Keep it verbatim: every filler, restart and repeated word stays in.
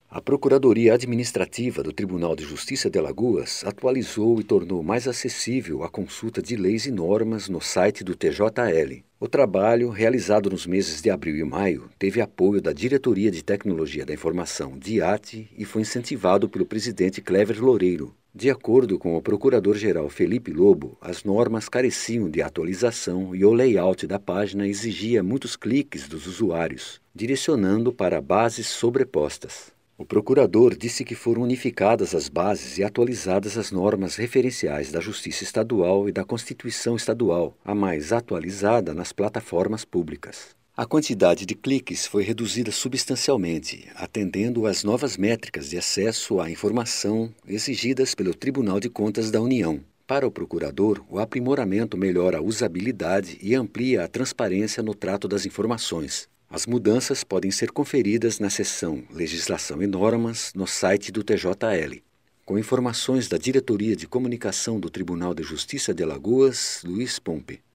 A Procuradoria Administrativa do Tribunal de Justiça de Alagoas atualizou e tornou mais acessível a consulta de leis e normas no site do T J L. O trabalho, realizado nos meses de abril e maio, teve apoio da Diretoria de Tecnologia da Informação, DIAT, e foi incentivado pelo presidente Clever Loureiro. De acordo com o Procurador-Geral Felipe Lobo, as normas careciam de atualização e o layout da página exigia muitos cliques dos usuários, direcionando para bases sobrepostas. O procurador disse que foram unificadas as bases e atualizadas as normas referenciais da Justiça Estadual e da Constituição Estadual, a mais atualizada nas plataformas públicas. A quantidade de cliques foi reduzida substancialmente, atendendo às novas métricas de acesso à informação exigidas pelo Tribunal de Contas da União. Para o procurador, o aprimoramento melhora a usabilidade e amplia a transparência no trato das informações. As mudanças podem ser conferidas na seção Legislação e Normas no site do T J L. Com informações da Diretoria de Comunicação do Tribunal de Justiça de Alagoas, Luiz Pompe.